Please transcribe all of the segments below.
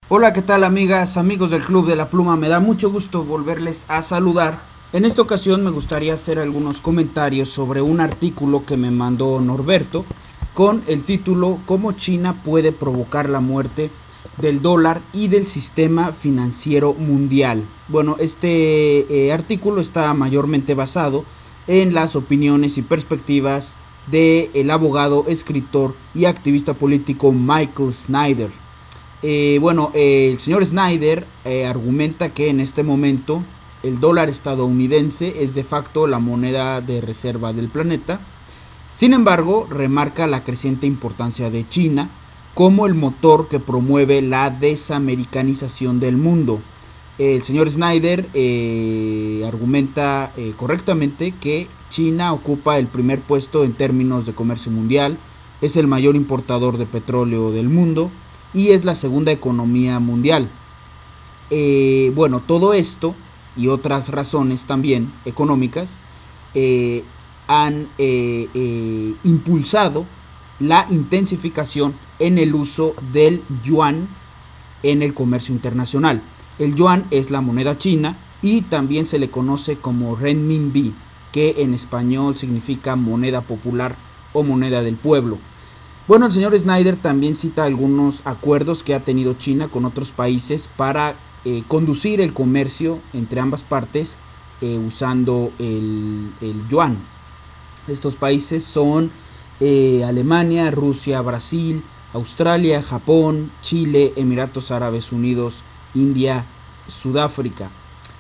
Hola, ¿qué tal amigas, amigos del Club de la Pluma? Me da mucho gusto volverles a saludar. En esta ocasión me gustaría hacer algunos comentarios sobre un artículo que me mandó Norberto con el título ¿Cómo China puede provocar la muerte del dólar y del sistema financiero mundial? Bueno, este artículo está mayormente basado en las opiniones y perspectivas del abogado, escritor y activista político Michael Snyder. El señor Snyder argumenta que en este momento el dólar estadounidense es de facto la moneda de reserva del planeta. Sin embargo, remarca la creciente importancia de China como el motor que promueve la desamericanización del mundo. El señor Snyder argumenta correctamente que China ocupa el primer puesto en términos de comercio mundial, es el mayor importador de petróleo del mundo y es la segunda economía mundial. Todo esto y otras razones también económicas han impulsado la intensificación en el uso del yuan en el comercio internacional. El yuan es la moneda china y también se le conoce como renminbi, que en español significa moneda popular o moneda del pueblo. Bueno, el señor Snyder también cita algunos acuerdos que ha tenido China con otros países para conducir el comercio entre ambas partes usando el yuan. Estos países son Alemania, Rusia, Brasil, Australia, Japón, Chile, Emiratos Árabes Unidos, India, Sudáfrica.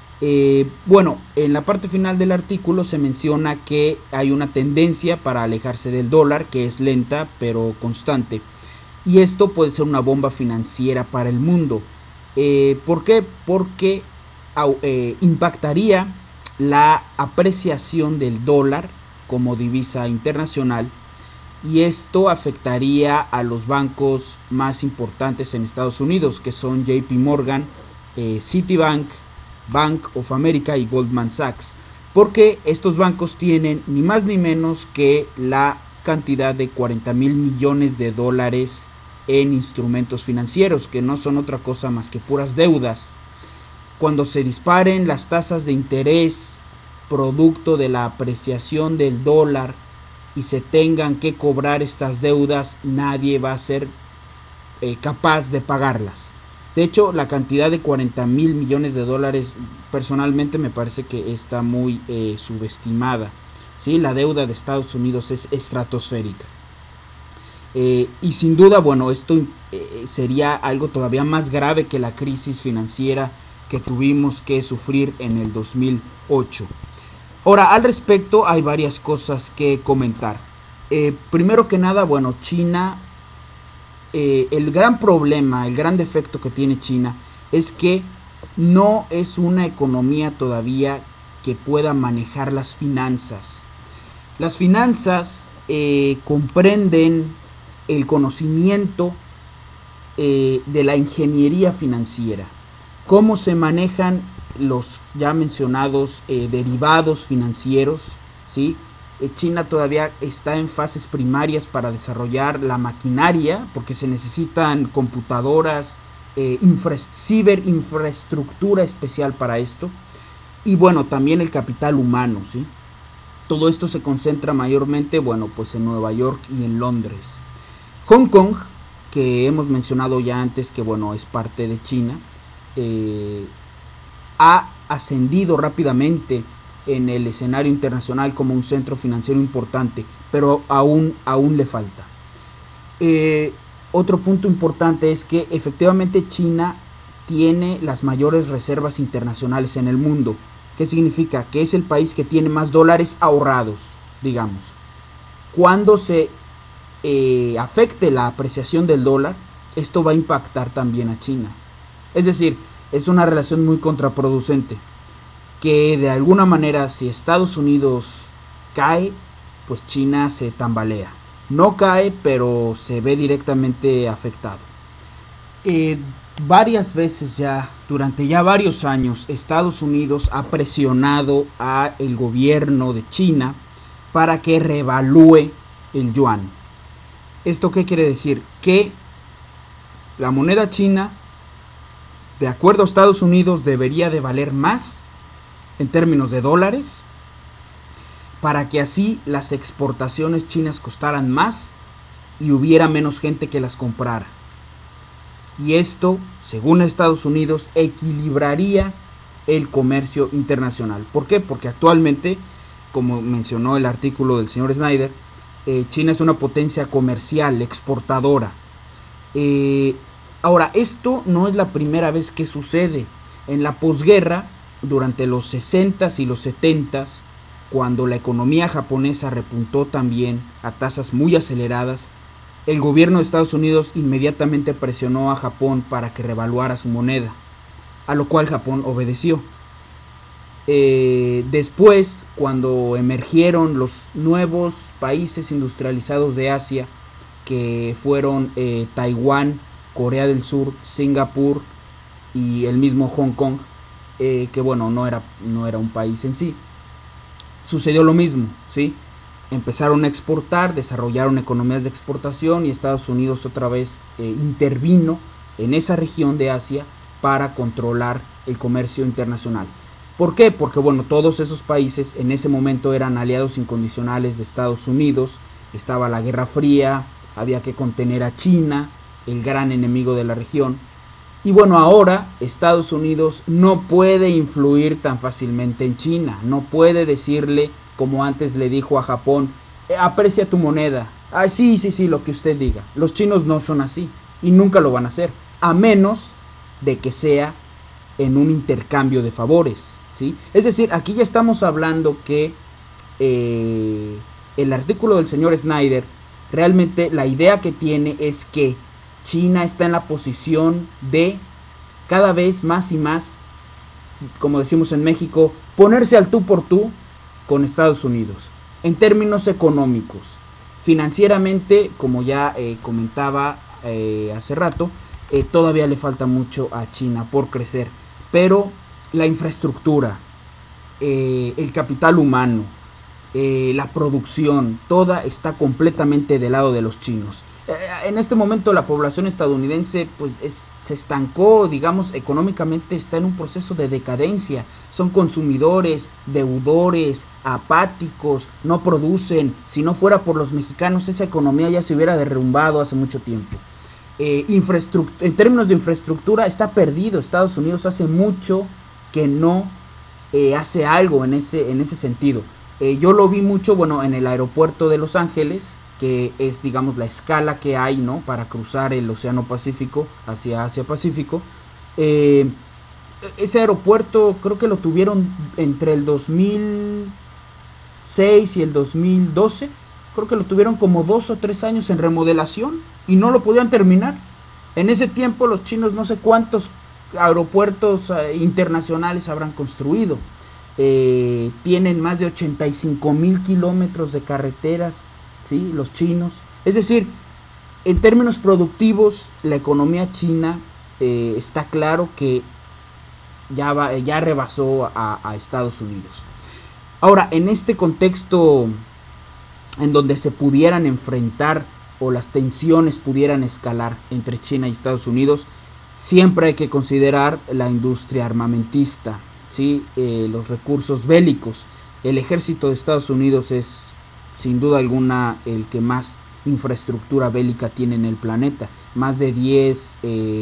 En la parte final del artículo se menciona que hay una tendencia para alejarse del dólar, que es lenta pero constante. Y esto puede ser una bomba financiera para el mundo. ¿Por qué? Porque impactaría la apreciación del dólar como divisa internacional y esto afectaría a los bancos más importantes en Estados Unidos, que son JP Morgan, Citibank, Bank of America y Goldman Sachs, porque estos bancos tienen ni más ni menos que la cantidad de 40 mil millones de dólares en instrumentos financieros, que no son otra cosa más que puras deudas. Cuando se disparen las tasas de interés producto de la apreciación del dólar y se tengan que cobrar estas deudas, nadie va a ser capaz de pagarlas. De hecho, la cantidad de 40 mil millones de dólares personalmente me parece que está muy subestimada. ¿Sí? La deuda de Estados Unidos es estratosférica. Y sin duda, esto sería algo todavía más grave que la crisis financiera que tuvimos que sufrir en el 2008. Ahora, al respecto hay varias cosas que comentar. Primero que nada, China, el gran problema, el gran defecto que tiene China es que no es una economía todavía que pueda manejar las finanzas. Las finanzas comprenden el conocimiento de la ingeniería financiera, cómo se manejan los ya mencionados derivados financieros, ¿sí? China todavía está en fases primarias para desarrollar la maquinaria, porque se necesitan computadoras, infraestructura especial para esto, y también el capital humano, ¿sí? Todo esto se concentra mayormente, en Nueva York y en Londres. Hong Kong, que hemos mencionado ya antes que, es parte de China, ha ascendido rápidamente en el escenario internacional como un centro financiero importante, pero aún le falta. Otro punto importante es que efectivamente China tiene las mayores reservas internacionales en el mundo. ¿Qué significa? Que es el país que tiene más dólares ahorrados, digamos. Cuando se afecte la apreciación del dólar, esto va a impactar también a China. Es decir, es una relación muy contraproducente, que de alguna manera si Estados Unidos cae, pues China se tambalea. No cae, pero se ve directamente afectado. Varias veces ya, durante ya varios años, Estados Unidos ha presionado a el gobierno de China para que revalúe el yuan. ¿Esto qué quiere decir? Que la moneda china de acuerdo a Estados Unidos, debería de valer más en términos de dólares, para que así las exportaciones chinas costaran más y hubiera menos gente que las comprara. Y esto, según Estados Unidos, equilibraría el comercio internacional. ¿Por qué? Porque actualmente, como mencionó el artículo del señor Snyder, China es una potencia comercial, exportadora. Ahora, esto no es la primera vez que sucede. En la posguerra, durante los 60s y los 70s, cuando la economía japonesa repuntó también a tasas muy aceleradas, el gobierno de Estados Unidos inmediatamente presionó a Japón para que revaluara su moneda, a lo cual Japón obedeció. Después, cuando emergieron los nuevos países industrializados de Asia, que fueron Taiwán, Corea del Sur, Singapur y el mismo Hong Kong, que bueno, no era un país en sí, sucedió lo mismo, ¿sí? Empezaron a exportar, desarrollaron economías de exportación y Estados Unidos otra vez intervino en esa región de Asia para controlar el comercio internacional. ¿Por qué? Porque bueno, todos esos países en ese momento eran aliados incondicionales de Estados Unidos, estaba la Guerra Fría, había que contener a China, el gran enemigo de la región. Y bueno, ahora Estados Unidos no puede influir tan fácilmente en China, no puede decirle, como antes le dijo a Japón, aprecia tu moneda. Ah, sí, lo que usted diga. Los chinos no son así y nunca lo van a hacer, a menos de que sea en un intercambio de favores, ¿sí? Es decir, aquí ya estamos hablando que el artículo del señor Snyder, realmente la idea que tiene es que China está en la posición de cada vez más y más, como decimos en México, ponerse al tú por tú con Estados Unidos, en términos económicos. Financieramente, como ya comentaba hace rato, todavía le falta mucho a China por crecer, pero la infraestructura, el capital humano, la producción, toda está completamente del lado de los chinos. En este momento la población estadounidense pues se estancó, digamos, económicamente está en un proceso de decadencia. Son consumidores, deudores, apáticos, no producen. Si no fuera por los mexicanos, esa economía ya se hubiera derrumbado hace mucho tiempo. En términos de infraestructura está perdido. Estados Unidos hace mucho que no hace algo en ese sentido. Yo lo vi mucho, bueno, en el aeropuerto de Los Ángeles, que es, digamos, la escala que hay, ¿no?, para cruzar el Océano Pacífico hacia Asia Pacífico. Ese aeropuerto creo que lo tuvieron entre el 2006 y el 2012. Creo que lo tuvieron como 2 o 3 años en remodelación y no lo podían terminar. En ese tiempo los chinos no sé cuántos aeropuertos internacionales habrán construido. Tienen más de 85,000 kilómetros de carreteras, ¿sí?, los chinos. Es decir, en términos productivos, la economía china está claro que ya rebasó a Estados Unidos. Ahora, en este contexto en donde se pudieran enfrentar o las tensiones pudieran escalar entre China y Estados Unidos, siempre hay que considerar la industria armamentista, ¿sí? Los recursos bélicos. El ejército de Estados Unidos es sin duda alguna el que más infraestructura bélica tiene en el planeta. Más de 10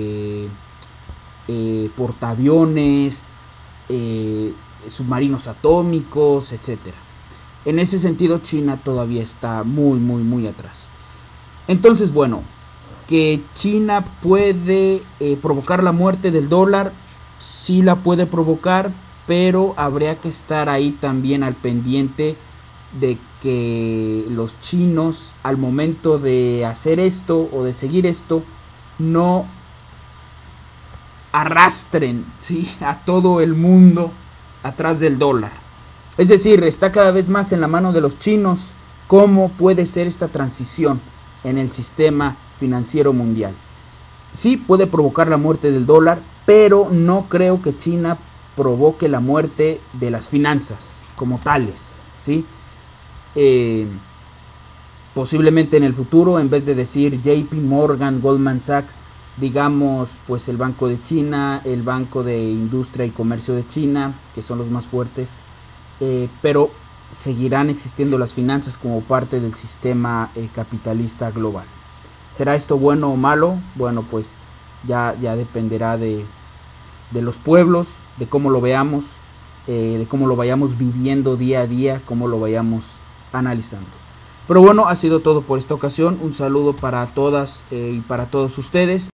portaaviones, submarinos atómicos, etcétera. En ese sentido, China todavía está muy atrás. Entonces, bueno, que China puede provocar la muerte del dólar, sí la puede provocar, pero habría que estar ahí también al pendiente de que los chinos, al momento de hacer esto o de seguir esto, no arrastren, ¿sí?, a todo el mundo atrás del dólar. Es decir, está cada vez más en la mano de los chinos cómo puede ser esta transición en el sistema financiero mundial. Sí puede provocar la muerte del dólar, pero no creo que China provoque la muerte de las finanzas como tales, ¿sí? Posiblemente en el futuro, en vez de decir JP Morgan, Goldman Sachs, digamos, pues el Banco de China, el Banco de Industria y Comercio de China, que son los más fuertes, pero seguirán existiendo las finanzas como parte del sistema capitalista global. ¿Será esto bueno o malo? Bueno, pues ya dependerá de los pueblos, de cómo lo veamos, de cómo lo vayamos viviendo día a día, cómo lo vayamos analizando. Pero bueno, ha sido todo por esta ocasión. Un saludo para todas y para todos ustedes.